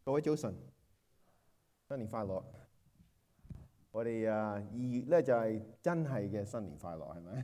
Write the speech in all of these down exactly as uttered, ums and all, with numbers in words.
各位早晨，新年快樂！我哋啊二月咧就係真係嘅新年快樂，係咪？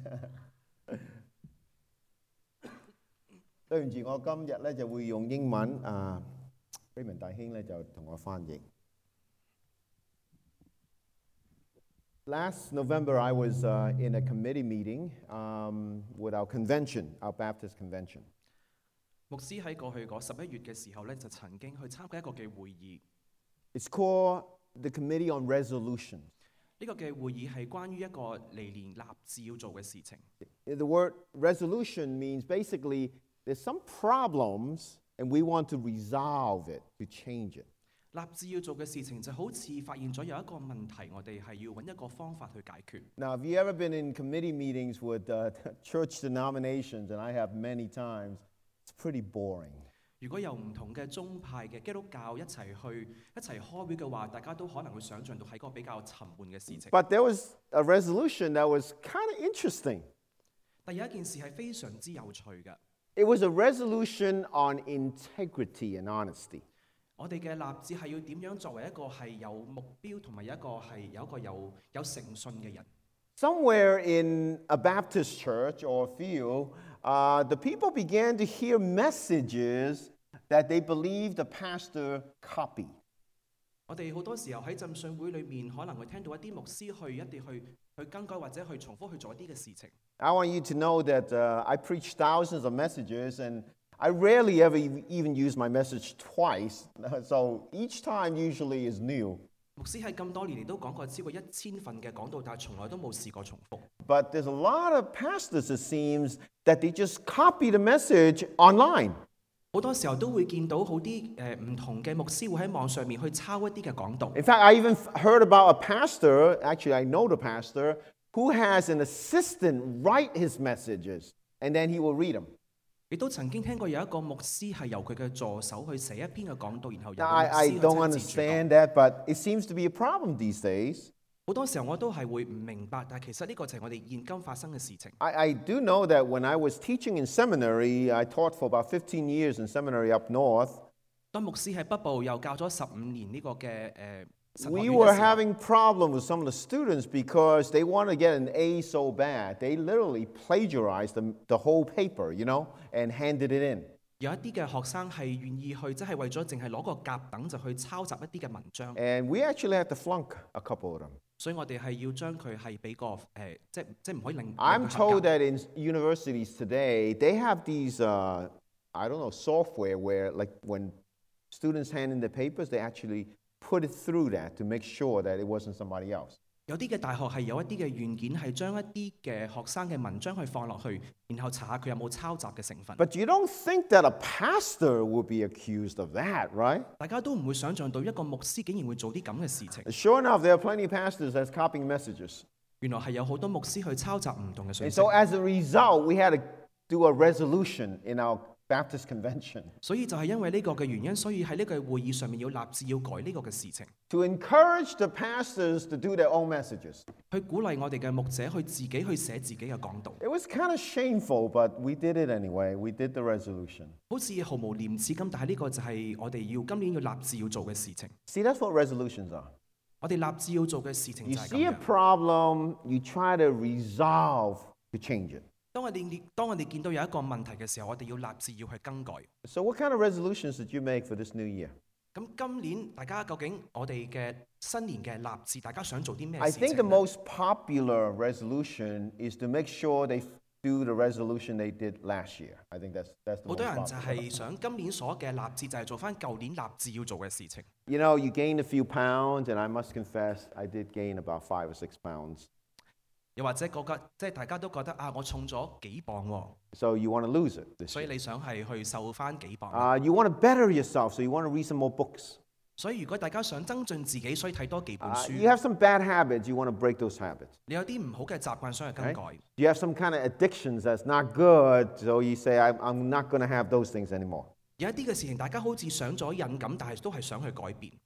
對唔住，我今日咧就會用英文啊，Raymond大兄咧就同我翻譯。Last November, I was uh, in a committee meeting um, with our convention, our Baptist convention. 牧師喺過去嗰十一月嘅時候咧，就曾經去參加一個嘅會議。 It's called the Committee on Resolution. 呢個嘅會議係關於一個嚟年立志要做嘅事情。 The word resolution means basically there's some problems and we want to resolve it, to change it. 立志要做嘅事情就好似發現咗有一個問題，我哋係要揾一個方法去解決。 Now, have you ever been in committee meetings with uh, church denominations, and I have many times, it's pretty boring. 如果有唔同嘅宗派嘅基督教一齊去一齊開會嘅話，大家都可能會想像到係一個比較沉悶嘅事情。 But there was a resolution that was kind of interesting. 但有一件事係非常之有趣嘅。 It was a resolution on integrity and honesty. 我哋嘅立志係要點樣作為一個係有目標同埋一個係有一個有有誠信嘅人。 Somewhere in a Baptist church or field, uh, the people began to hear messages that they believed the pastor copied. 我哋好多時候喺浸信會裏面，可能會聽到一啲牧師去一啲去去更改或者去重複去做一啲嘅事情。 I want you to know that uh, I preach thousands of messages, and I rarely ever even use my message twice. So each time usually is new. 牧師喺咁多年嚟都講過超過一千份嘅講道，但係從來都冇試過重複。 But there's a lot of pastors, it seems, that they just copy the message online. 好多時候都會見到好啲誒唔同嘅牧師會喺網上面去抄一啲嘅講道。 In fact, I even heard about a pastor, actually I know the pastor, who has an assistant write his messages, and then he will read them. 亦都曾經聽過有一個牧師係由佢嘅助手去寫一篇嘅講道，然後由 Now, 牧 I, 師 I 去 don't 親自主講。 understand that, but it seems to be a problem these days. 好多時候我都係會唔明白，但係其實呢個就係我哋現今發生嘅事情。 I, I do know that when I was teaching in seminary, I taught for about fifteen years in seminary up north. 當牧師喺北部又教咗十五年呢個嘅誒神學 We 院 were 嘅時候， having problems with some of the students because they want to get an A so bad. They literally plagiarized the, the whole paper, you know, and handed it in. 有一啲嘅學生係願意去，即係為咗淨係攞個甲等就去抄襲一啲嘅文章， And we actually had to flunk a couple of them. 所以我哋係要將佢係俾個誒、呃，即係即係唔可以令。 I'm 令佢合 told 格 that in universities today, they have these, uh, I don't know, software where, like, when students hand in the papers, they actually put it through that to make sure that it wasn't somebody else. 有啲嘅大學係有一啲嘅軟件係將一啲嘅學生嘅文章去放落去，然後查下佢有冇抄襲嘅成分。 But you don't think that a pastor would be accused of that, right? 大家都唔會想像到一個牧師竟然會做啲咁嘅事情。 Sure enough, there are plenty of pastors that's copying messages. 原來係有好多牧師去抄襲唔同嘅 And 信息， so as a result, we had to do a resolution in our Baptist convention 所以就係因為呢個嘅原因，所以喺呢個會議上面要立志要改呢個嘅事情， to encourage the pastors to do their own messages. 去鼓勵我哋嘅牧者去自己去寫自己嘅講道， It was kind of shameful, but we did it anyway. We did the resolution. 好似毫無廉恥咁，但係呢個就係我哋要今年要立志要做嘅事情。 See, that's what resolutions are. 我哋立志要做嘅事情 You 就係 see 咁 a 樣。 problem, you try to resolve to change it. 當我哋當我哋見到有一個問題嘅時候，我哋要立志要去更改。 So what kind of resolutions did you make for this new year? 咁今年大家究竟我哋嘅新年嘅立志，大家想做啲咩 I 事 think 情 the 呢？ most popular resolution is to make sure they do the resolution they did last year. I think that's that's the 好 most 多人就 popular. 係想今年所嘅立志就係做翻舊年立志要做嘅事情。 You know, you gain a few pounds, and I must confess, I did gain about five or six pounds. 又或者覺得即係大家都覺得啊，我重咗幾磅喎， So you want to lose it this 所以 year. 你想係去瘦翻幾磅。 Uh, you want to better yourself, so you want to read some more books. 所以如果大家想增進自己，所以睇多幾本 Uh, 書。 you have some bad habits, you want to break those habits. 你有啲唔好嘅習慣想去更 Right? 改。 You have some kind of addictions that's not good, so you say, I'm, I'm not going to have those things anymore. 有一啲嘅事情，大家好似上咗癮咁，但係都係想去改變。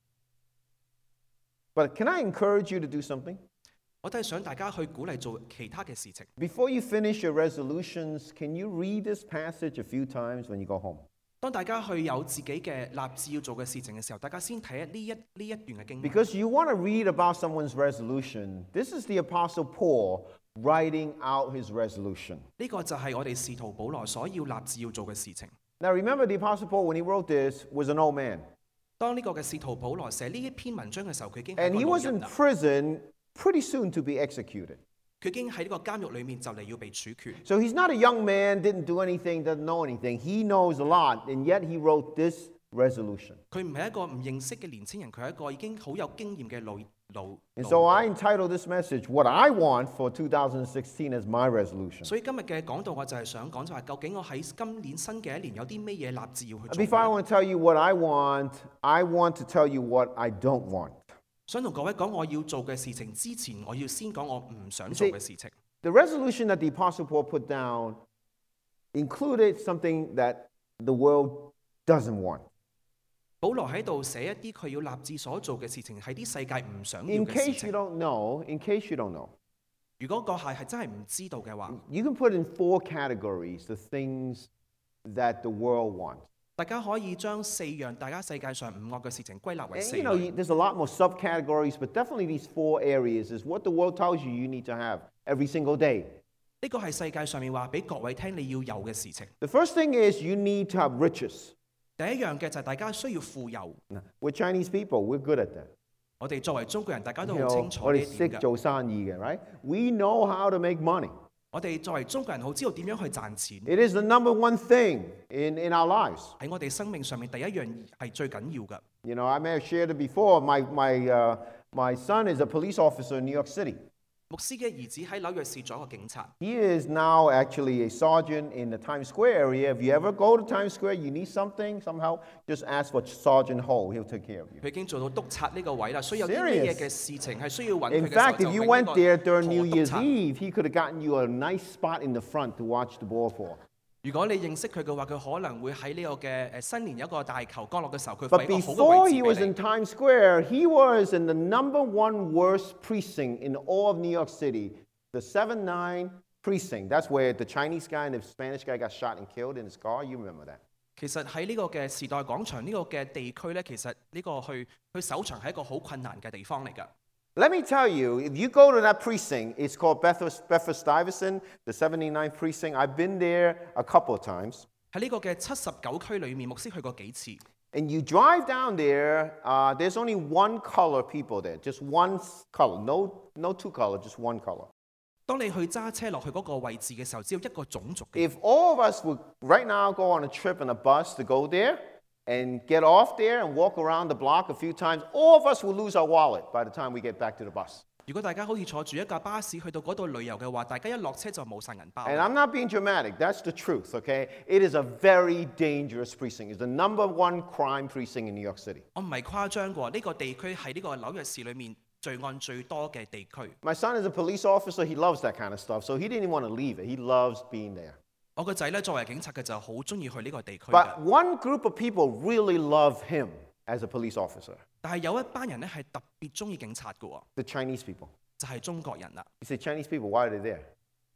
But can I encourage you to do something? 我都係想大家去鼓勵做其他嘅事情。 Before you finish your resolutions, can you read this passage a few times when you go home? 當大家去有自己嘅立志要做嘅事情嘅時候，大家先睇呢一呢一段嘅經文。 Because you want to read about someone's resolution. This is the Apostle Paul writing out his resolution. 呢個就係我哋使徒保羅所要立志要做嘅事情。 Now remember, the Apostle Paul, when he wrote this, was an old man. 當呢個嘅使徒保羅寫呢一篇文章嘅時候，佢已經係 And 一 he 個老 was 人 in 啦。 prison pretty soon to be executed. 佢已經喺呢個監獄裏面就嚟要被處決。 So he's not a young man, didn't do anything, doesn't know anything. He knows a lot, and yet he wrote this resolution. 佢唔係一個唔認識嘅年青人，佢係一個已經好有經驗嘅老老。 And 老 so I entitled this message, What I Want for two thousand sixteen as my resolution. 所以今日嘅講道我就係想講就係究竟我喺今年新嘅一年有啲咩嘢立志要去做 Before I 呢？ want to tell you what I want, I want to tell you what I don't want. 想同各位講我要做嘅事情之前，我要先講我唔想做嘅事情。 The resolution that the Apostle Paul put down included something that the world doesn't want. 保羅喺度寫一啲佢要立志所做嘅事情，係啲世界唔想要 In 嘅事 case you 情。 don't know, in case you don't know, 如果個係係真係唔知道嘅話， you can put in four categories the things that the world wants. 大家可以將四樣大家世界上唔惡嘅事情歸納為 And 四 you know, 類。 there's a lot more subcategories, but definitely these four areas is what the world tells you you need to have every single day. 呢個係世界上面話俾各位聽你要有嘅事情。 The first thing is you need to have riches. 第一樣嘅就係大家需要富有。 We're Chinese people, we're good at that. 我哋作為中國人，大家都 You 好 know, 清楚我呢哋識一點㗎。 做生意嘅, right? We know how to make money. 我哋作為中國人，好知道點樣去賺錢。 It is the number one thing in, in our lives. 喺我哋生命上面，第一樣係最緊要嘅。 You know, I may have shared it before. My, my, uh, my son is a police officer in New York City. 牧師嘅兒子喺紐約市做一個警察， He is now actually a sergeant in the Times Square area. If you ever go to Times Square, you need something, some help, just ask for Sergeant Ho. He'll take care of you. 佢已經做到督察呢個位啦。所以有啲咩嘢嘅事情係需要揾佢 In 嘅時候， fact, 就 if you 揾 went 呢 there 個 during New 何督 Year's 察。 Eve, he could have gotten you a nice spot in the front to watch the ball for. 如果你認識佢嘅話，佢可能會喺呢個嘅誒新年有一個大球降落嘅時候，佢 But 放一個好嘅 before 位 he 置 was 俾 in 你。 Times Square, he was in the number one worst precinct in all of New York City, the seven nine precinct. That's where the Chinese guy and the Spanish guy got shot and killed in his car. You remember that. 其實喺呢個嘅時代廣場呢個嘅地區咧，其實呢個去去守場係一個好困難嘅地方嚟㗎。 Let me tell you, if you go to that precinct, it's called Bedford-Stuyvesant, the seventy-ninth precinct. I've been there a couple of times. 喺呢個嘅七十九區裏面，牧師去過幾次。 And you drive down there, uh, there's only one color people there, just one color, no, no two color, just one color. 當你去揸車落去嗰個位置嘅時候，只有一個種族嘅。 If all of us would right now go on a trip in a bus to go there and get off there and walk around the block a few times, all of us will lose our wallet by the time we get back to the bus. 如果大家好似坐住一架巴士去到嗰度旅遊嘅話，大家一落車就冇晒銀包。 And I'm not being dramatic, that's the truth, okay? It is a very dangerous precinct. It's the number one crime precinct in New York City. 我唔係誇張嘅喎，呢個地區係呢個紐約市裏面罪案最多嘅地區。 My son is a police officer, he loves that kind of stuff, so he didn't even want to leave it. He loves being there. 我個仔咧作為警察嘅就好中意去呢個地區 But 嘅， one group of people really love him as a police officer, 但係有一班人咧係特別中意警察嘅喎， the Chinese people. 就係中國人啦。 You say, Chinese people, why are they there?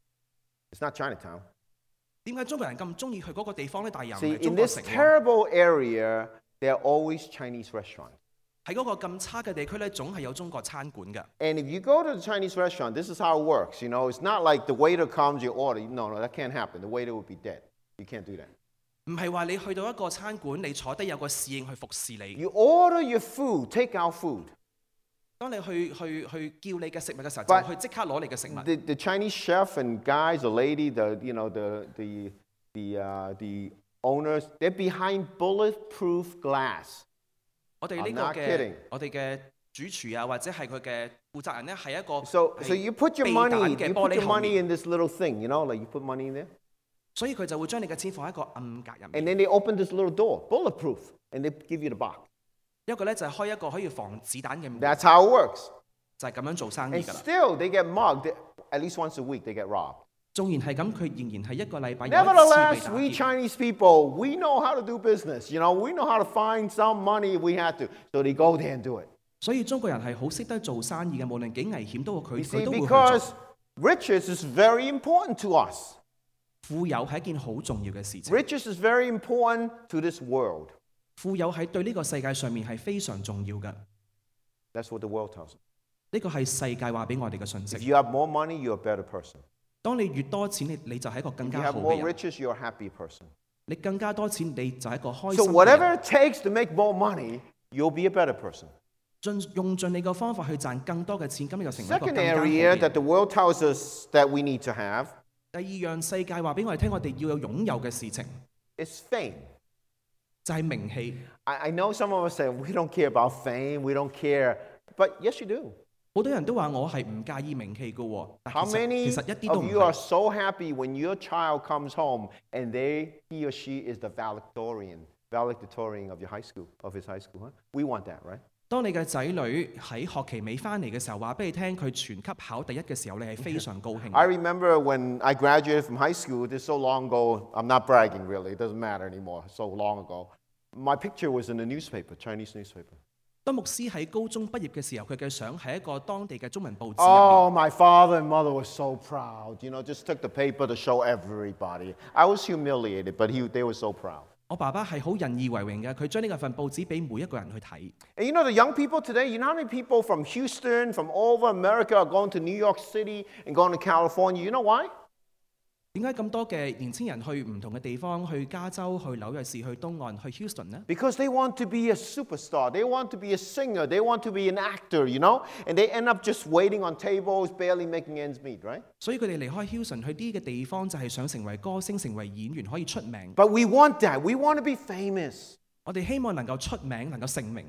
It's not Chinatown. 點解中國人咁中意去嗰個地方咧？但係又唔 See, 係中 in 國 this 城喎。 terrible area, there are always Chinese restaurants. 喺嗰個咁差嘅地區咧，總係有中國餐館嘅。 And if you go to the Chinese restaurant, this is how it works. You know, it's not like the waiter comes, you order. No, no, that can't happen. The waiter would be dead. You can't do that. 唔係話你去到一個餐館，你坐低有個侍應去服侍你。 You order your food, take out food. 當你去去去叫你嘅食物嘅時候， But 就去即刻攞你嘅食物。 The, the Chinese chef and guys, the lady, the you know, the the the uh, the owners, they're behind bulletproof glass. 我哋呢 I'm 個 not 嘅 kidding. 我哋嘅主廚啊，或者係佢嘅負責人咧，係一個 So 係 so you put your 避 money, 彈 you 嘅玻 put 璃 your 後 money 面， in this little thing, you know, like you put money in there, 所以佢就會將你嘅錢放喺一個暗格入 and 面。 then they open this little door, bulletproof, and they give you the box. 一個咧就係開一個可以防子彈嘅門， That's how it works. 就係咁樣做生意 And 㗎啦。 still, they get mugged at least once a week. They get robbed. 縱然係咁，佢仍然係一個禮拜有一次被 Nevertheless, 打 we 劫。 Chinese people, we know how to do business. You know, we know how to find some money if we have to. So they go there and do it. 所以中國人係好識得做生意嘅，無論幾危險都會 You 佢 see, 佢都會去 because 做。 riches is very important to us. 富有係一件好重要嘅事情。 Riches is very important to this world. 富有喺對呢個世界上面係非常重要嘅。 That's what the world tells us. 呢個係世界話俾我哋嘅信 If 息。 you have more money, you're a better person. 當你越多錢，你你就係一個更 If you 加 have 好 more 嘅人。 riches, you're a happy person. 你更加多錢，你就係一個開 So 心嘅 whatever 人。 it takes to make more money, you'll be a better person. 盡用盡你個方法去賺更多嘅錢，咁你就成為一個 Second 更加好 area 嘅 that 人。 the world tells us that we need to have 第二樣世界話俾我哋聽，我哋要有擁有嘅事情 is fame. 就係名氣。 I, I know some of us say we don't care about fame, we don't care, but yes, you do. 好多人都話我係唔介意名氣嘅喎，但 How 其實 many 其實一啲都 of 唔 you are 係。 so happy when your child comes home and they, he or she is the valedictorian, valedictorian of your high school, of his high school? Huh? We want that, right? 當你嘅仔女喺學期尾翻嚟嘅時候，話俾你聽佢全級考第一嘅時候，你係非常高興。 I remember when I graduated from high school, this is so long ago, I'm not bragging really, it doesn't matter anymore, so long ago. My picture was in the newspaper, Chinese newspaper. 當牧師喺高中畢業嘅時候，佢嘅相喺一個當地嘅中文報紙入面。 Oh, my father and mother were so proud, you know, just took the paper to show everybody. I was humiliated, but he, they were so proud. 我爸爸係好引以為榮嘅，佢將呢個份報紙俾每一個人去睇。 And you know, the young people today, you know how many people from Houston, from all over America are going to New York City and going to California? You know why? 點解咁多嘅年青人去唔同嘅地方，去加州、去紐約市、去東岸、去 Houston 呢？ Because they want to be a superstar. They want to be a singer. They want to be an actor, you know? And they end up just waiting on tables, barely making ends meet, right? 所以佢哋離開 Houston 去啲嘅地方，就係想成為歌星、成為演員，可以出名。 But we want that. We want to be famous. 我哋希望能夠出名，能夠成名。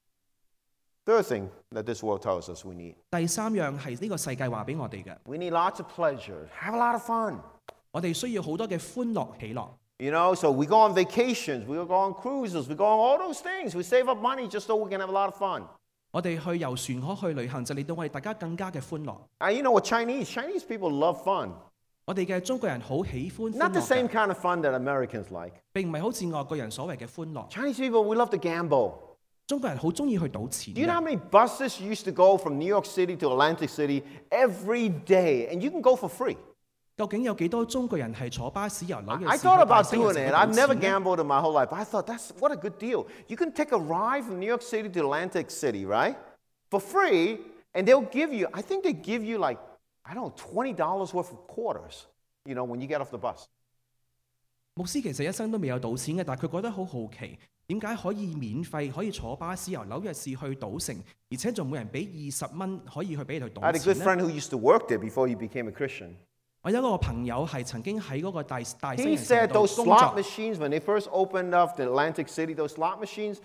Third thing that this world tells us we need. 第三樣係呢個世界話俾我哋嘅， We need lots of pleasure. Have a lot of fun. 我哋需要好多嘅歡樂喜樂。 You know, so we go on vacations, we go on cruises, we go on all those things. We save up money just so we can have a lot of fun. 我哋去遊船河去旅行，就令到我哋大家更加嘅歡樂。 And you know what, Chinese, Chinese people love fun. 我哋嘅中國人好喜歡歡 Not the 樂 same 嘅， kind of fun that Americans like. 並唔係好似外國人所謂嘅歡樂。 Chinese people, we love to gamble. 中國人好中意去賭錢 Do you know how 嘅。 many buses used to go from New York City to Atlantic City every day? And you can go for free. 究竟有幾多中國人係坐巴士由紐約 I 市去 thought 大 about 西洋 doing 城 it. 去 I've 賭 never 錢呢？ gambled in my whole life, but I thought that's what a good deal. You can take a ride from New York City to Atlantic City, right? For free, and they'll give you, I think they give you like, I don't know, twenty dollars worth of quarters, you know, when you get off the bus. 牧師其實一生都未有賭錢嘅，但係佢覺得好好奇，點解可以免費可以坐巴士由紐約市去賭城，而且仲每人俾二十蚊可以去俾你去 I had 賭 a good 錢呢？ friend who used to work there before he became a Christian. 我有一個朋友係曾經喺嗰個大大西 He 洋城 said 度 those 工 slot 作。 machines, when they first opened up the Atlantic City, those slot machines,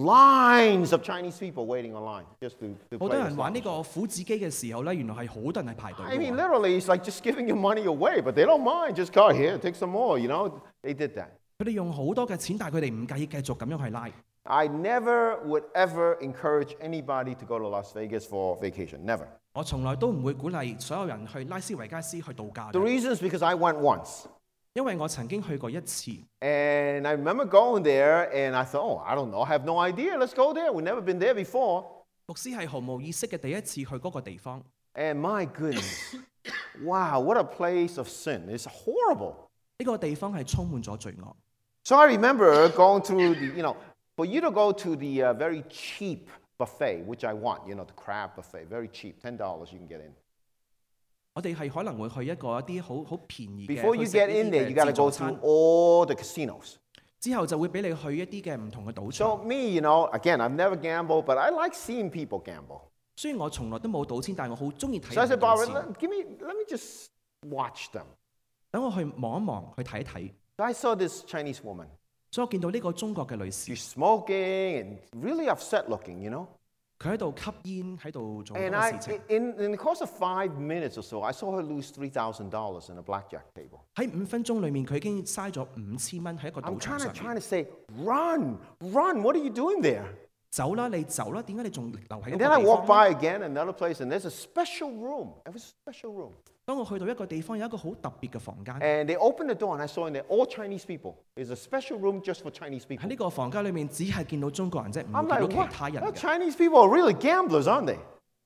lines of Chinese people waiting online just to, to 好 play 多 the 人 slot 玩呢 machine. 個虎子機嘅時候咧，原來係好多人係排隊 I mean, 嘅喎。 literally, it's like just giving your money away, but they don't mind. Just go here, take some more, you know? They did that. 佢哋用好多嘅錢，但係佢哋唔介意繼續咁樣去拉。 I never would ever encourage anybody to go to Las Vegas for vacation. Never. 我從來都唔會鼓勵所有人去拉斯維加斯去度假 The 嘅， reason is because I went once. 因為我曾經去過一次。 And I remember going there, and I thought, oh, I don't know, I have no idea. Let's go there. We've never been there before. 牧師係毫無意識嘅第一次去嗰個地方， And my goodness, wow, what a place of sin. It's horrible. 呢個地方係充滿咗罪惡。 So I remember going through the, you know, for you to go to the uh, very cheap buffet, which I want, you know, the crab buffet, very cheap, ten dollars you can get in. 我哋係可能會去一個一啲好好便宜嘅 Before 去 you 食 get 呢 in 啲 there, you 嘅 got to 自助 go 餐 through，all the casinos. 之後就會俾你去一啲嘅唔同嘅賭 So 場。 me, you know, again, I've never gambled, but I like seeing people gamble. 雖然我從來都冇賭錢，但係我好中意睇 So I 人 said, 哋賭 Barbara, 錢。 let, give me, let me just watch them. 等我去望一望，去睇一睇。 So I saw this Chinese woman. 所以我見到呢個中國嘅女士， She's smoking and really upset looking, you know. 佢喺度吸煙，喺度做好 And 多 I, 事情。 in, in the course of five minutes or so, I saw her lose three thousand dollars in a blackjack table. 喺五分鐘裏面，佢已經嘥咗五千蚊喺一個 I'm 賭場 trying to 上 trying 面。 to say, run, run. What are you doing there? 走啦，你走啦，點解你仲留喺 And 嗰 then I 個地 walked 方呢？ by again another place, and there's a special room. It was a special room. 當我去到一個地方，有一個好特別嘅房間。 And they opened the door, and I saw in there all Chinese people. There's a special room just for Chinese 喺 people. 呢個房間裏面，只係見到中國人啫，唔 I'm 會見 like, 到 what? 其他人 The 嘅。 Chinese people are really gamblers, aren't they?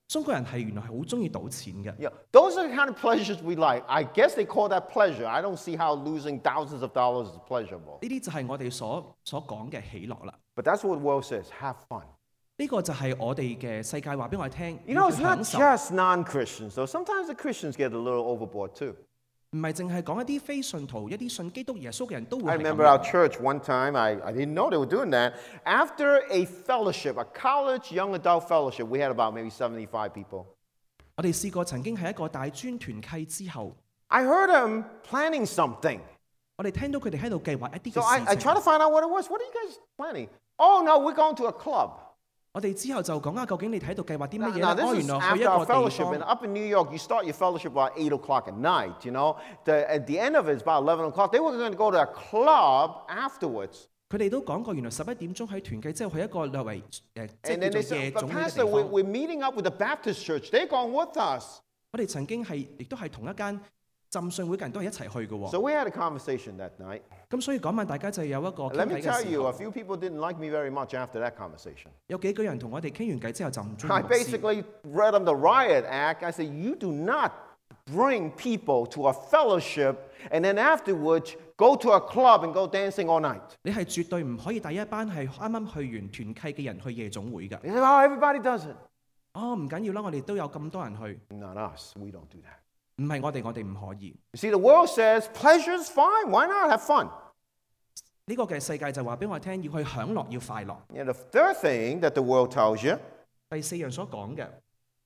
中國人係原來係好中意賭錢嘅。 Yeah, those are the kind of pleasures we like. I guess they call that pleasure. I don't see how losing thousands of dollars is pleasurable. 呢啲就係我哋所所講嘅喜樂啦。 But that's what the world says, have fun. 呢個就係我哋嘅世界話俾我哋聽， You 要 know, 去 it's not 享受。 just non-Christians, though. Sometimes the Christians get a little overboard too. 唔係淨係講一啲非信徒，一啲信基督耶穌嘅人都會 I 係咁 remember our 樣。 church one time, I, I didn't know they were doing that. After a fellowship, a college young adult fellowship, we had about maybe seventy-five people. 我哋試過曾經喺一個大專團契之後， I heard them planning something. 我哋聽到佢哋喺度計劃一啲 So I, 嘅 I 事 tried to 情。 find out what it was. What are you guys planning? Oh, no, we're going to a club. 我哋之後就講啊，究竟你喺度計劃啲乜 Now, 嘢 now 咧？哦， this 原 is 來去一 after our 個地 fellowship. And 方。 up in New York, you start your fellowship about eight o'clock at night, you know. The, at the end of it, it's about eleven o'clock. They were going to go to a club afterwards. 佢哋都講過，原來十一點鐘喺團契之後去一個略為誒，即 And 係 then 叫 they 做夜 said, but 總會嘅 Pastor, 地 we're, 方。 we're meeting up with the Baptist church. They're going with us. 我哋曾經係亦都係同一間浸信會嘅人都係一齊去嘅喎。 So we had a conversation that night. 咁所以嗰晚大家就有一個 And 傾 let me 偈嘅 tell 時 you, 候 a，few people didn't like me very much after that conversation. 有幾個人同我哋傾完偈之後就唔中意 I 牧師。 basically read them the riot act. I said, you do not bring people to a fellowship and then afterwards go to a club and go dancing all night. 你係絕對唔可以帶一班係啱啱去完團契嘅人去夜總會㗎。 They said, oh, everybody does it. 哦，唔緊要啦，我哋都有咁多人去， Not us. We don't do that. 唔係我哋，我哋唔可以。 You see, the world says pleasure's fine. Why not? Have fun. 呢個嘅世界就話俾我聽，要去享樂，要快樂。 And the third thing that the world tells you 第四樣所講嘅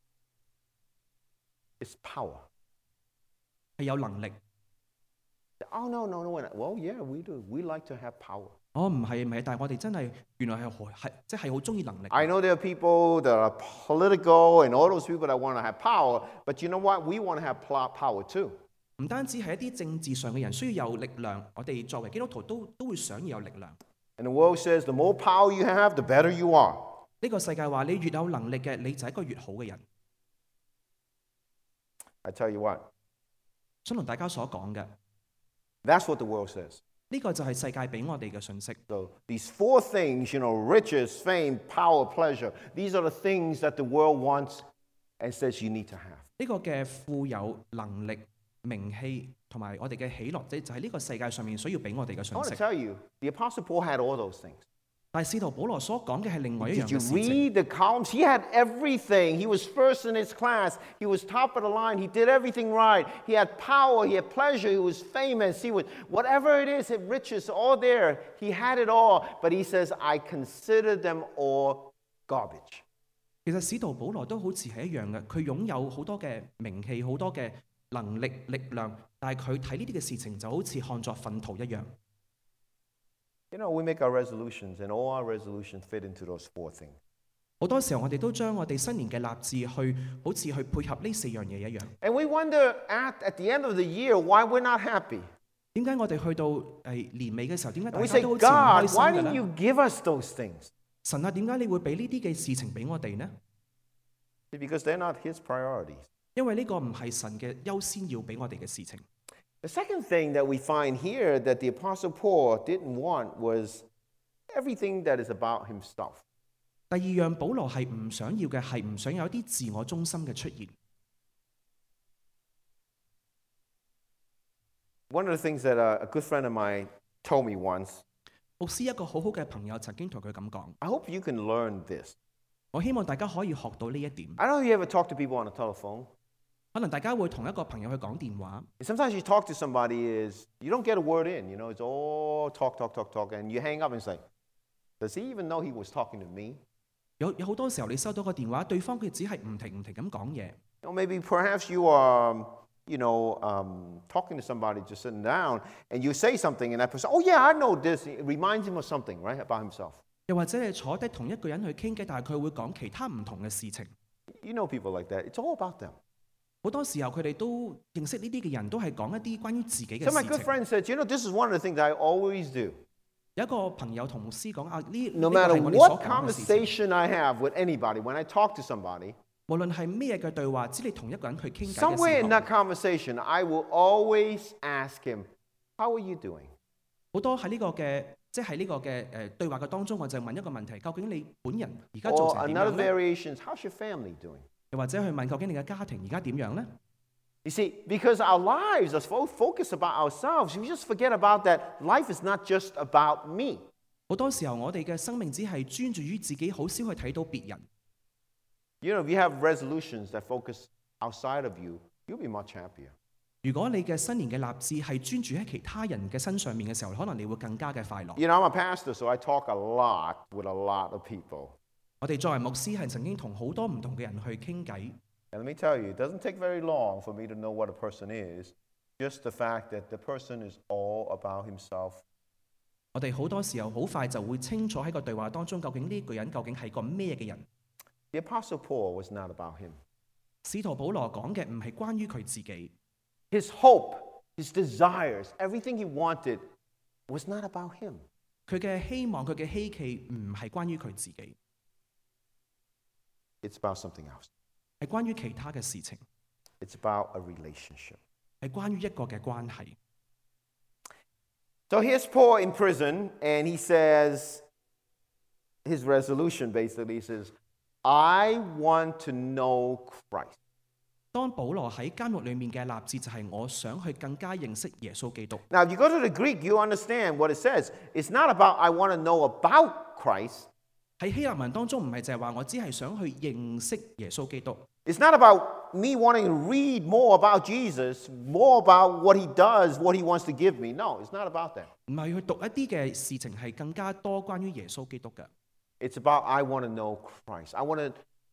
is power. 係有能力。 Oh, no, no, no. we're not. Well, yeah, we do. We like to have power. 哦，唔係唔係，但係我哋真係原來係好係即係好中意能力。 I know there are people that are political and all those people that want to have power, but you know what? We want to have pl- power too. 唔單止係一啲政治上嘅人需要有力量，我哋作為基督徒都都會想要有力量。 And the world says the more power you have, the better you are. 呢個世界話你越有能力嘅，你就係一個越好嘅人。 I tell you what, 想同大家所講嘅， that's what the world says. 呢個就係世界俾我哋嘅信息。 So these four things, you know, riches, fame, power, pleasure, these are the things that the world wants and says you need to have. 呢個嘅富有、能力、名氣同埋我哋嘅喜樂，即就係呢個世界上面需要俾我哋嘅 I 信 want to 息。 tell you, the Apostle Paul had all those things. 但係使徒保羅所講嘅係另外一樣 Did you 嘅事情。 read the columns? He had everything. He was first in his class. He was top of the line. He did everything right. He had power. He had pleasure. He was famous. He was, whatever it is, it riches, all there. He had it all. But he says, I consider them all garbage. 其實使徒保羅都好似係一樣嘅，佢擁有好多嘅名氣、好多嘅能力、力量，但係佢睇呢啲嘅事情就好似看作糞土一樣。 You know, we make our resolutions, and all our resolutions fit into those four things. 好多時候我哋都將我哋新年嘅立志去好似去配合呢四樣嘢一樣。 And we wonder at, at the end of the year why we're not happy. 點解我哋去到誒年尾嘅時候，點解 And 大 we 家 say, 都好似唔開 God, 心 why 嘅 didn't 咧 you？give us those things? 神啊，點解你會俾呢啲嘅事情俾我哋呢？ Because they're not his priorities. 因為呢個唔係神嘅優先要俾我哋嘅事情。 The second thing that we find here that the Apostle Paul didn't want was everything that is about himself. 第二樣保羅係唔想要嘅係唔想有一啲自我中心嘅出現。 One of the things that a, a good friend of mine told me once, 牧師一個好好嘅朋友曾經同佢咁講， I hope you can learn this. 我希望大家可以學到呢一點。 I don't know if you ever talk to people on the telephone. 可能大家會同一個朋友去講電話， Sometimes you talk to somebody is you don't get a word in, you know, it's all talk, talk, talk, talk, and you hang up and say, does he even know he was talking to me? 有有好多時候你收到個電話，對方佢只係唔停唔停咁講嘢。 Or maybe perhaps you are, you know, um, talking to somebody just sitting down, and you say something, and that person, oh yeah, I know this. It reminds him of something, right, about himself. 又或者你坐低同一個人去傾偈，但係佢會講其他唔同嘅事情。 You know people like that. It's all about them. 好多時候佢哋都認識呢啲嘅人，都係講一啲關於自己嘅 So my 事 good 情。 friend said, you know, this is one of the things I always do. 有一個朋友同牧師講啊，呢 No 呢個 matter 係我哋所 what 講嘅事情。 conversation I have with anybody, when I talk to somebody, 無論係咩嘅對話，只你同一個人去傾偈 somewhere 嘅 in 時 that 候， conversation, I will always ask him, how are you doing? 好多喺呢個嘅即係呢個嘅誒對話嘅當中，我就問一個問題：究竟你本人而家做 Or 成點 another 樣咧？ variation is, how's your family doing? 又或者去問究竟你嘅家庭而家點樣呢？ You see, because our lives are so focused about ourselves, we just forget about that life is not just about me. 好多時候我哋嘅生命只係專注於自己，好少去睇到別人。 You know, if you have resolutions that focus outside of you, you'll be much happier. 如果你嘅新年嘅立志係專注喺其他人嘅身上面嘅時候，可能你會更加嘅快樂。 You know, I'm a pastor, so I talk a lot with a lot of people. 我哋作為牧師係曾經同好多唔同嘅人去傾偈。 And let me tell you, it doesn't take very long for me to know what a person is, just the fact that the person is all about himself. 我哋好多時候好快就會清楚喺個對話當中，究竟呢個人究竟係個咩嘅人。 The Apostle Paul was not about him. 使徒保羅講嘅唔係關於佢自己， His hope, his desires, everything he wanted was not about him. 佢嘅希望、佢嘅希冀唔係關於佢自己， It's about something else. 係關於其他嘅事情， It's about a relationship. 係關於一個嘅關係。 So here's Paul in prison, and he says, his resolution basically says, I want to know Christ. 當保羅喺監獄裡面嘅立志就係我想去更加認識耶穌基督。 Now, if you go to the Greek, you understand what it says. It's not about I want to know about Christ. 喺希臘文當中唔係就係話我只係想去認識耶穌基督， It's not about me wanting to read more about Jesus, more about what he does, what he wants to give me. No, it's not about that. 唔係去讀一啲嘅事情係更加多關於耶穌基督嘅。 It's about I want to know Christ. I want to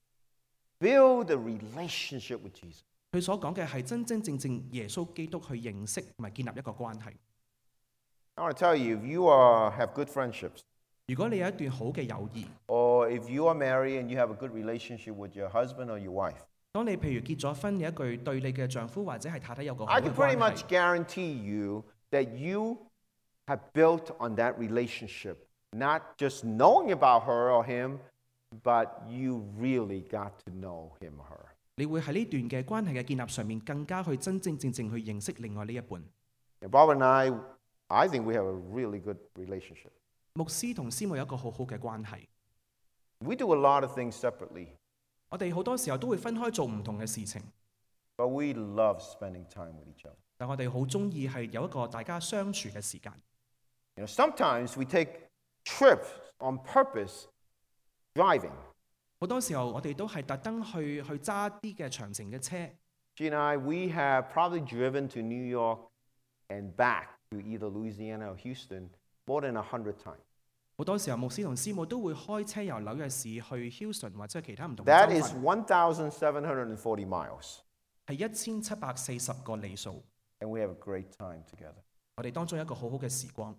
build a relationship with Jesus. 佢所講嘅係真真正正耶穌基督去認識同埋建立一個關係。 I want to tell you, if you are, have good friendships, 如果你有一段好嘅友誼， or if you are married and you have a good relationship with your husband or your wife, 當你譬如結咗婚，有一句對你嘅丈夫或者係太太有個好 I 嘅 can 關 pretty 係 much，guarantee you that you have built on that relationship, not just knowing about her or him, but you really got to know him or her. 你會喺呢段嘅關係嘅建立上面更加去真真正正去認識另外呢一半。 And Bob and I, I think we have a really good relationship. 牧師同師母有一個好好嘅關係。 We do a lot of things separately, 我哋好多時候都會分開做唔同嘅事情， but we love spending time with each other. 但我哋好中意係有一個大家相處嘅時間。 You know, sometimes we take trips on purpose, driving. 好多時候我哋都係特登去去揸啲嘅長程嘅車。 She and I, we have probably driven to New York and back to either Louisiana or Houston more than a hundred times. 好多時候牧師同師母都會開車由紐約市去 Houston 或者其他唔同嘅 That 州 is 份， one thousand seven hundred forty miles, 係一千七百四十個里數。 and we have a great time together. 我哋當中有一個好好嘅時光。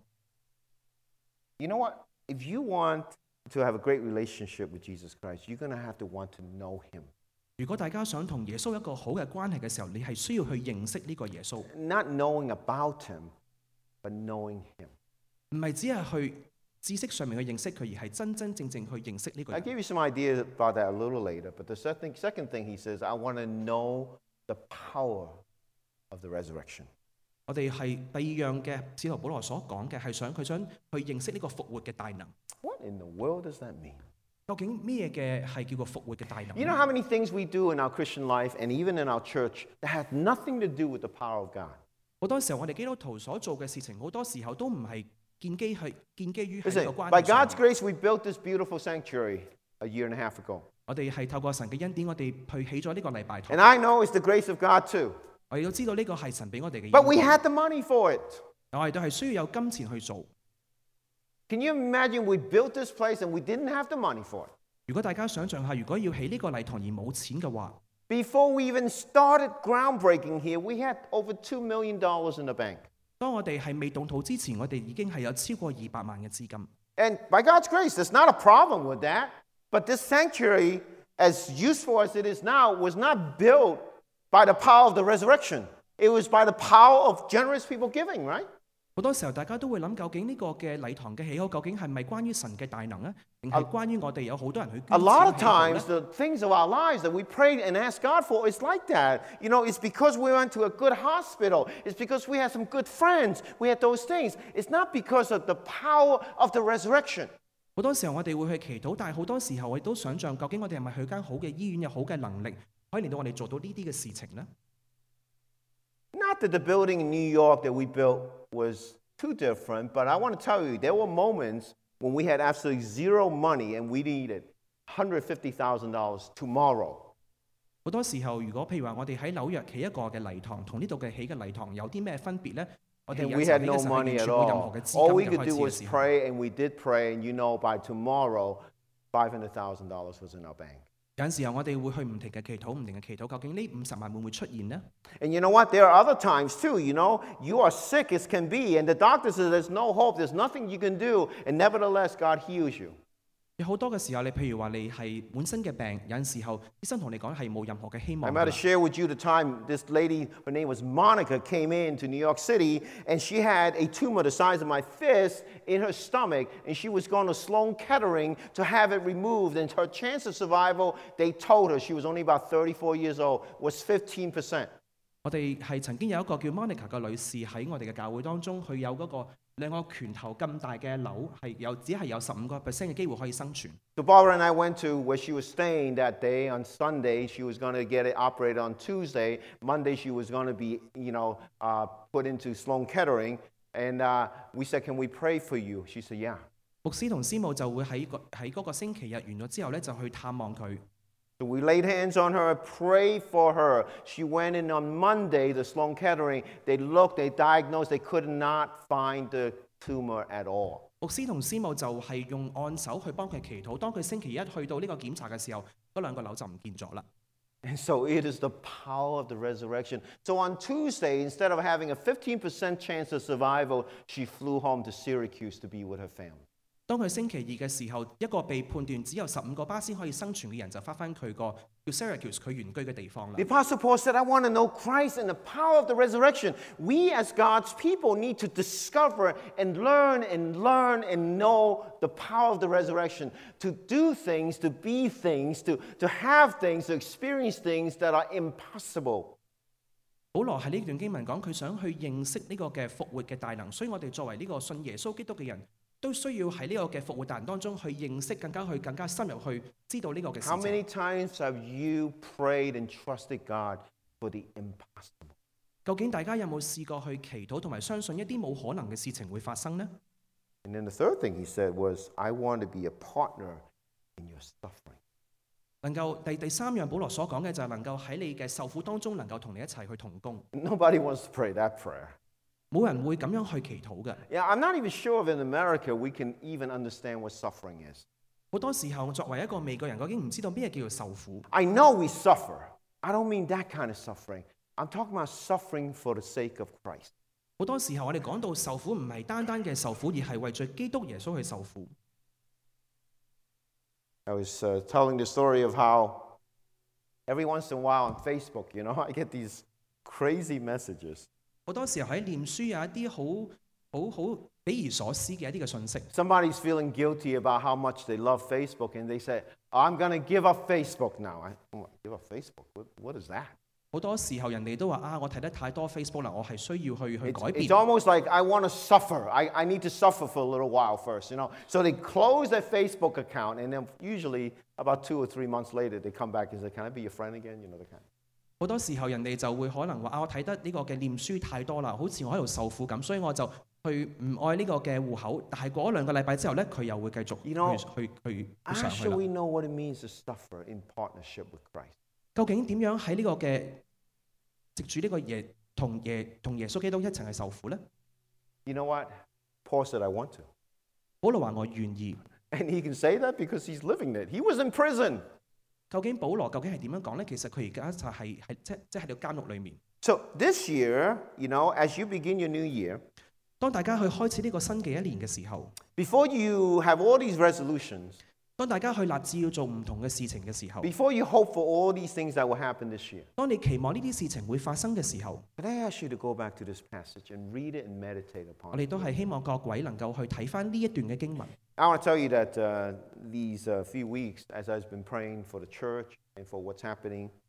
You know what? If you want to have a great relationship with Jesus Christ, you're going to have to want to know him. 如果大家想同耶穌有一個好嘅關係嘅時候，你係需要去認識呢個耶穌， Not knowing about him, but knowing him. 唔係只係去知識上面去認識佢，而係真真正正去認識呢個 I'll 人。 give you some ideas about that a little later, but the second, second thing he says, I want to know the power of the resurrection. 我哋係第二樣嘅使徒保羅所講嘅係想佢想去認識呢個復活嘅大能。 What in the world does that mean? 究竟咩嘅係叫做復活嘅大能 You know how many things we do in our Christian life and even in our church that have nothing to do with the power of God? 好多時候我哋基督徒所做嘅事情，好多時候都唔係建基係建基於喺 Listen, 呢個關 by 係上 God's 面。 grace, we built this beautiful sanctuary a year and a half ago. 我哋係透過神嘅恩典，我哋去起咗呢個禮拜堂 And。I know it's the grace of God too. 我哋都知道呢個係神俾我哋嘅 But we 恩典， had the money for it. 但我哋都係需要有金錢去做。 Can you imagine we built this place and we didn't have the money for it? 如果大家想象下，如果要起呢個禮堂而冇錢嘅話， Before we even started groundbreaking here, we had over two million dollars in the bank. 當我哋係未動土之前，我哋已經係有超過二百萬嘅資金。 And by God's grace, there's not a problem with that. But this sanctuary, as useful as it is now, was not built by the power of the resurrection. It was by the power of generous people giving, right? 好多時候，大家都會諗，究竟呢個嘅禮堂嘅起好，究竟係咪關於神嘅大能呢？定係關於我哋有好多人去 A 捐 lot 錢 of 起好呢 times, the things of our lives that we prayed and asked God for is like that. You know, it's because we went to a good hospital. It's because we had some good friends. We had those things. It's not because of the power of the resurrection. 好多時候我哋會去祈禱，但係好多時候我哋都想像，究竟我哋係咪去間好嘅醫院，有好嘅能力，可以令到我哋做到呢啲嘅事情呢？ Not that the building in New York that we built was too different, but I want to tell you, there were moments when we had absolutely zero money and we needed one hundred fifty thousand dollars tomorrow. 好多時候，如果譬如話我哋喺紐約起一個嘅禮堂，同呢度嘅起嘅禮堂有啲咩分別呢？我哋 And 有 we 時候 had 起 no 嘅時候係完 money 全 at 冇任何 all. 嘅資 All 金 we 嘅 could 開 do 始嘅 was 時候。 pray, and we did pray, and you know, by tomorrow, five hundred thousand dollars was in our bank. 有陣時候我哋會去唔停嘅祈禱，唔停嘅祈禱，究竟呢五十萬會唔會出現呢？ And you know what? There are other times too, you know, you are sick as can be, and the doctor says there's no hope, there's nothing you can do, and nevertheless, God heals you. 有好多嘅時候，你譬如話你係本身嘅病，有陣時候醫生同你講係冇任何嘅希 I'm 望㗎 about to 啦。 share with you the time this lady, her name was Monica, came in to New York City, and she had a tumor the size of my fist in her stomach, and she was going to Sloan Kettering to have it removed, and her chance of survival, they told her, she was only about thirty-four years old, was fifteen percent. 我哋係曾經有一個叫 Monica 嘅女士喺我哋嘅教會當中，佢有嗰個兩個拳頭咁大嘅瘤，係有只係有十五個 percent 嘅機會可以生存。 So Barbara and I went to where she was staying that day. On Sunday, she was going to get it operated on Tuesday. Monday, she was going to be, you know, uh, put into Sloan Kettering. And uh, we said, can we pray for you? She said, yeah. 牧師同師母就會喺個喺嗰個星期日完咗之後咧，就去探望佢。 So we laid hands on her, prayed for her. She went in on Monday to Sloan Kettering. They looked, they diagnosed, they could not find the tumor at all. 牧師同師母就係用按手去幫佢祈禱。當佢星期一去到呢個檢查嘅時候，嗰兩個瘤就唔見咗啦。 And so it is the power of the resurrection. So on Tuesday, instead of having a fifteen percent chance of survival, she flew home to Syracuse to be with her family. 當佢星期二嘅時候，一個被判斷只有十五個巴仙可以生存嘅人就翻返佢個叫 Syracuse 佢原居嘅地方啦 The。Apostle Paul said, I want to know Christ and the power of the resurrection. We as God's people need to discover and learn and learn and know the power of the resurrection, to do things, to be things, to, to have things, to experience things that are impossible. 保羅喺呢段經文講，佢想去認識呢個嘅復活嘅大能，所以我哋作為呢個信耶穌基督嘅人，都需要喺呢個嘅復活大能當中去認識，更加去更加深入去知道呢個嘅事 How 情。 many times have you prayed and trusted God for the impossible? 究竟大家有冇試過去祈禱同埋相信一啲冇可能嘅事情會發生呢？ And then the third thing he said was, I want to be a partner in your suffering. 能夠第第三樣保羅所講嘅就係能夠喺你嘅受苦當中能夠同你一齊去同工， Nobody wants to pray that prayer. 冇人會咁樣去祈禱嘅。 Yeah, I'm not even sure if in America we can even understand what suffering is. 好多時候作為一個美國人，究竟唔知道咩叫做受苦。 I know we suffer. I don't mean that kind of suffering. I'm talking about suffering for the sake of Christ. 好多時候我哋講到受苦唔係單單嘅受苦，而係為著基督耶穌去受苦。 I was uh, telling the story of how every once in a while on Facebook, you know, I get these crazy messages. 好多時候喺念書有一啲好好好匪夷所思嘅一啲嘅信息。 Somebody's feeling guilty about how much they love Facebook, and they say, I'm going to give up Facebook now. I, I'm like, give up Facebook? What, what is that? 好多時候人哋都話啊，我睇得太多 Facebook 啦，我係需要去去 It's, 改變 it's。almost like I want to suffer. I, I need to suffer for a little while first, you know. So they close their Facebook account, and then usually about two or three months later, they come back and say, can I be your friend again? You know, the kind. 好多時候人哋就會可能話啊，我睇得呢個嘅念書太多啦，好似我喺度受苦咁，所以我就去唔愛呢個嘅戶口。但係過咗兩個禮拜之後咧，佢又會繼續 You know, 去去去去上去啦。 Actually, we know what it means to suffer in partnership with Christ. 究竟點樣喺呢個嘅藉住呢個耶同耶同耶穌基督一齊去受苦咧？ You know what? Paul said, I want to. 保羅話我願意。 And he can say that because he's living it. He was in prison. 究竟保羅究竟係點樣講咧？其實佢而家就係係即即喺個監獄裏面。 So this year, you know, as you begin your new year, 當大家去開始呢個新嘅一年嘅時候， before you have all these resolutions, 當大家去立志要做唔同嘅事情嘅時候， before you hope for all these things that will happen this year, 當你期望呢啲事情會發生嘅時候， could I ask you to go back to this passage and read it and meditate 我 upon 哋 it? 都係希望各位能夠去睇翻呢一段嘅經文。 I want to tell you that uh, these uh, few weeks, as I've been praying for the church and for what's happening,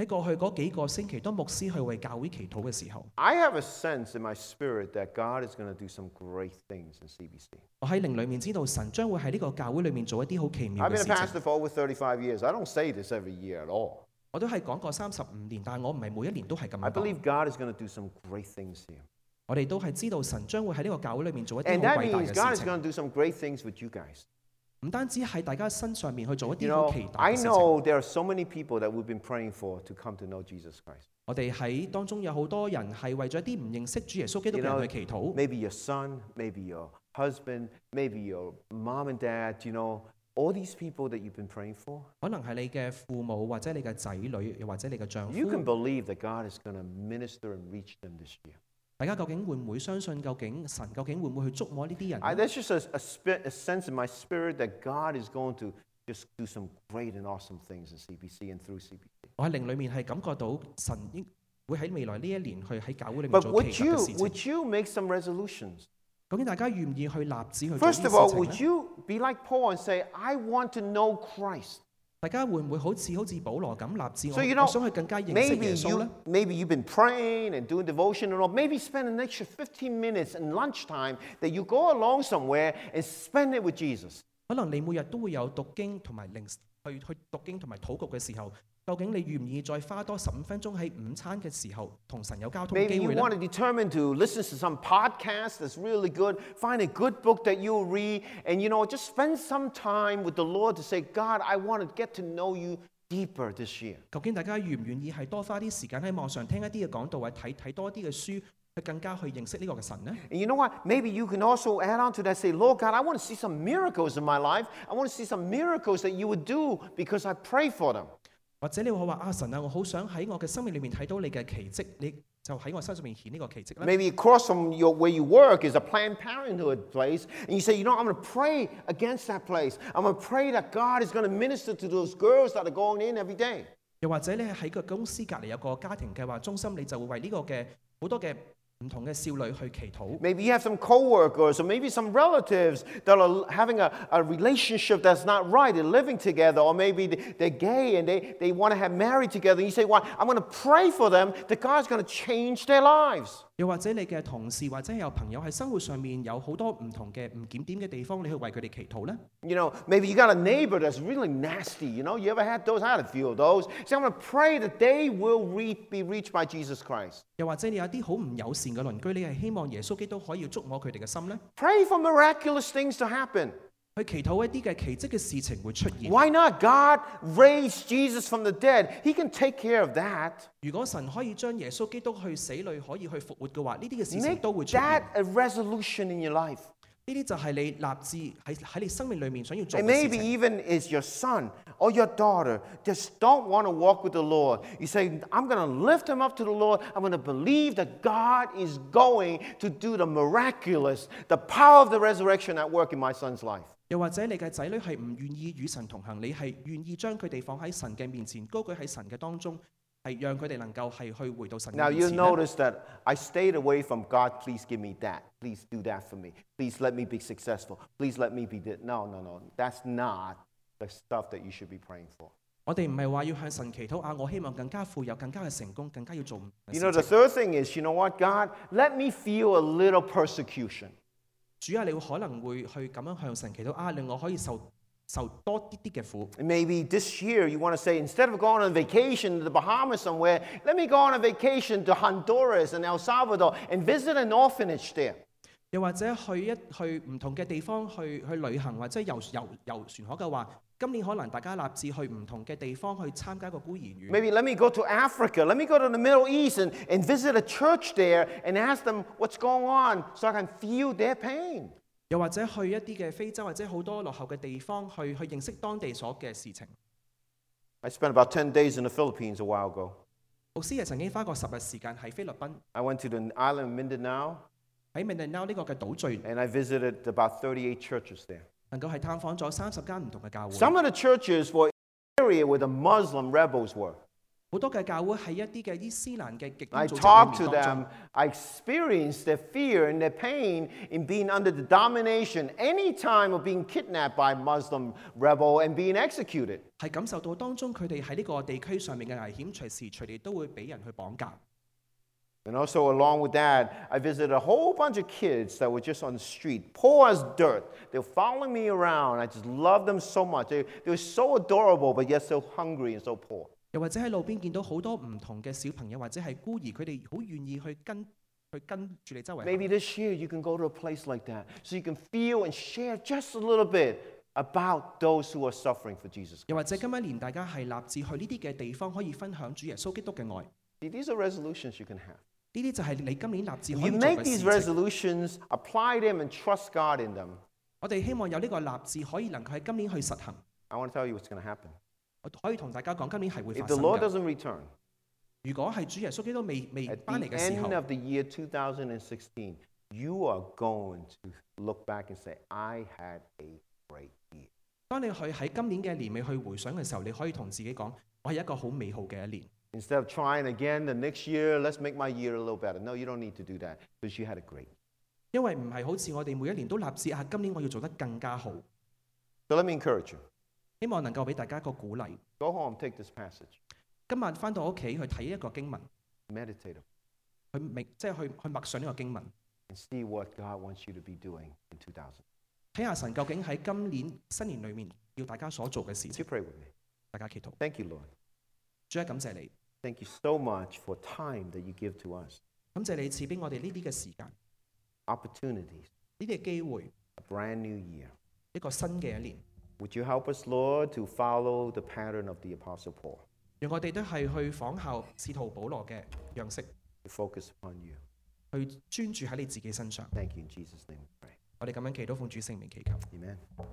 喺過去嗰幾個星期，當牧師去為教會祈禱嘅時候， I have a sense in my spirit that God is going to do some great things in C B C. 我喺靈裏面知道神將會喺呢個教會裏面做一啲好奇妙 I've 嘅 been 事 a 情。 pastor for over thirty-five years. I don't say this every year at all. 我都係講過三十五年，但係我唔係每一年都係咁 I 樣講。 believe God is going to do some great things here. 我哋都係知道神將會喺呢個教會裏面做一 And 啲好 that 偉大 means 嘅 God 事 is 情， going to do some great things with you guys. 唔單止喺大家身上面去做一 You 啲好 know, 奇大 I 嘅事情。 know there are so many people that we've been praying for to come to know Jesus Christ. 我哋喺當中有好多人係為咗一啲唔認識主耶穌基督嘅 You know, 人去祈禱。 Maybe your son, maybe your husband, maybe your mom and dad, you know, all these people that you've been praying for. 可能係你嘅父母，或者你嘅仔女，又或者你嘅丈 You can 夫。 believe that God is going to minister and reach them this year. 大家究竟會唔會相信？究竟神究竟會唔會去觸摸呢啲人 I, 呢？ there's just a, a, spi- a sense in my spirit that God is going to just do some great and awesome things in C B C and through C B C. 我喺靈裏面係感覺到神應會喺未來呢一年去喺教會裏面 But 做 would 奇特 you, 嘅事情。 would you make some resolutions? 究竟大家願意去立志去做呢 First of all, 啲 would 事情呢？ you be like Paul and say, I want to know Christ? 大家會唔會好似好似保羅咁立志？ So, you 我 know, 我想去更加認識 Maybe 耶穌呢？ you, maybe you've been praying and doing devotion and all. Maybe spend an extra fifteen minutes in lunchtime that you go along somewhere and spend it with Jesus. 可能你每日都會有讀經同埋靈去去讀經同埋禱告嘅時候，究竟你願唔願意再花多十五分鐘喺午餐嘅時候同神有交通嘅 Maybe 機 you 會呢？ want to determine to listen to some podcast that's really good. Find a good book that you'll read. And, you know, just spend some time with the Lord to say, God, I want to get to know you deeper this year. 究竟大家願唔願意係多花啲時間喺網上聽一啲嘅講道，或者睇睇多啲嘅書，去更加去認識呢個嘅神呢？ And you know what? Maybe you can also add on to that, say, Lord God, I want to see some miracles in my life. I want to see some miracles that you would do because I pray for them. 或者你會話啊神啊，我好想喺我嘅生命裏面睇到你嘅奇蹟，你就喺我身上面顯呢個奇蹟啦。 Maybe across from your, where you work is a Planned Parenthood place, and you say, you know, I'm going to pray against that place. I'm going to pray that God is going to minister to those girls that are going in every day. 又或者你喺個公司隔離有個家庭計劃中心，你就會為呢個嘅好多嘅唔同嘅少女去祈禱。 Maybe you have some coworkers or maybe some relatives that are having a, a relationship that's not right. They're living together, or maybe they're gay and they, they want to have married together. And you say, well, I'm going to pray for them that God's going to change their lives. 又或者你嘅同事或者有朋友喺生活上面有好多唔同嘅唔檢點嘅地方，你去為佢哋祈禱呢？ You know, maybe you got a neighbor that's really nasty. You know, you ever had those? I had a few of those. So I'm going to pray that they will re- be reached by Jesus Christ. 又或者你有啲好唔友善嘅鄰居，你係希望耶穌基督可以觸摸佢哋嘅心呢？ Pray for miraculous things to happen. 去祈禱一啲嘅奇蹟嘅事情會出現。 Why not? God raised Jesus from the dead. He can take care of that. 如果神可以將耶穌基督去死裏可以去復活嘅話，呢啲嘅事情 Make 都會出現。 that a resolution in your life. 呢啲就係你立志喺喺你生命裏面想要做 And 嘅事 maybe 情。 even is your son or your daughter just don't want to walk with the Lord. You say, I'm going to lift him up to the Lord. I'm going to believe that God is going to do the miraculous, the power of the resurrection at work in my son's life. 又或者你嘅仔女係唔願意與神同行，你係願意將佢哋放喺神嘅面前，高舉喺神嘅當中，係讓佢哋能夠係去回到神 Now 嘅面 you 前呢。 notice that I stayed away from God. Please give me that. Please do that for me. Please let me be successful. Please let me be. Th- no, no, no. That's not the stuff that you should be praying for. 我哋唔係話要向神祈禱啊！我希望更加富有、更加嘅成功、更加要做唔同嘅 You know, 事 the 情。 third thing is, you know what, God, let me feel a little persecution. 主啊，你會可能會去咁樣向神祈禱啊，令我可以受受多啲啲嘅苦。 And maybe this year you want to say, instead of going on vacation to the Bahamas somewhere, let me go on a vacation to Honduras and El Salvador and visit an orphanage there. 又或者去一去唔同嘅地方去去旅行，或者遊遊遊船河嘅話，今年可能大家立志去唔同嘅地方去參加一個孤兒院。 Maybe let me go to Africa. Let me go to the Middle East and, and visit a church there and ask them what's going on so I can feel their pain. 又或者去一啲嘅非洲或者好多落後嘅地方去去認識當地所嘅事情。 I spent about ten days in the Philippines a while ago. 牧師亦曾經花過十日時間喺菲律賓， I went to the island of Mindanao 喺 Mindanao 呢個嘅島嶼， and I visited about thirty-eight churches there. 能夠係探訪咗三十間唔同嘅教會。 Some of the churches were in the area where the Muslim rebels were. 好多嘅教會喺一啲嘅伊斯蘭嘅極端 I 組織 talk 裏 to 面當 them. 中， I experience their fear and their pain in being under the domination any time of being kidnapped by Muslim rebel and being executed. 係感受到當中佢哋喺呢個地區上面嘅危險，隨時隨地都會俾人去綁架。 And also, along with that, I visited a whole bunch of kids that were just on the street, poor as dirt. They were following me around. I just loved them so much. They, they were so adorable, but yet so hungry and so poor. 又或者喺路邊見到好多唔同嘅小朋友或者係孤兒，佢哋好願意去跟去跟住你周圍行。 Maybe this year you can go to a place like that so you can feel and share just a little bit about those who are suffering for Jesus 又或者 Christ. 今一年大家係立志去呢啲嘅地方，可以分享主耶穌基督嘅愛。 See, these are resolutions you can have. 呢啲就係你今年立志可 You 以做 make 嘅 these 事情。 resolutions, apply them, and trust God in them. 我哋希望有呢個立志，可以能夠喺今年去實行。 I want to tell you what's going to happen. 我可以同大家講，今年係會 If 發 the 生 Lord 嘅。 doesn't return, 如果係主耶穌基督未未 at 翻 the 嚟嘅時 end 候， of the year two thousand sixteen, you are going to look back and say, I had a great year. 當你去喺今年嘅年尾去回想嘅時候，你可以同自己講：我係一個好美好嘅一年。 Instead of trying again the next year, let's make my year a little better. No, you don't need to do that because you had a great year. 因為唔係好似我哋每一年都立志啊，今年我要做得更加好。 So let me encourage you. 希望能夠俾大家一個鼓勵。 Go home, take this passage, 今晚翻到屋企去睇一個經文， meditate on it, 去明即係去去默想呢個經文， and see what God wants you to be doing in two thousand. 睇下神究竟喺今年新年裏面要大家所做嘅事 Would 情 you。pray with me? 大家祈禱， Thank you, Lord. 主啊，感謝你， Thank you so much for time that you give to us, 感謝你賜俾我哋呢啲嘅時間， opportunities, 呢啲嘅機會， a brand new year. 一個新嘅一年， Would you help us, Lord, to follow the pattern of the Apostle Paul, 讓我哋都係去仿效使徒保羅嘅樣式， to focus upon you? 去專注喺你自己身上。 Thank you in Jesus' name we pray. 我哋咁樣祈禱奉主聖名祈求。 Amen.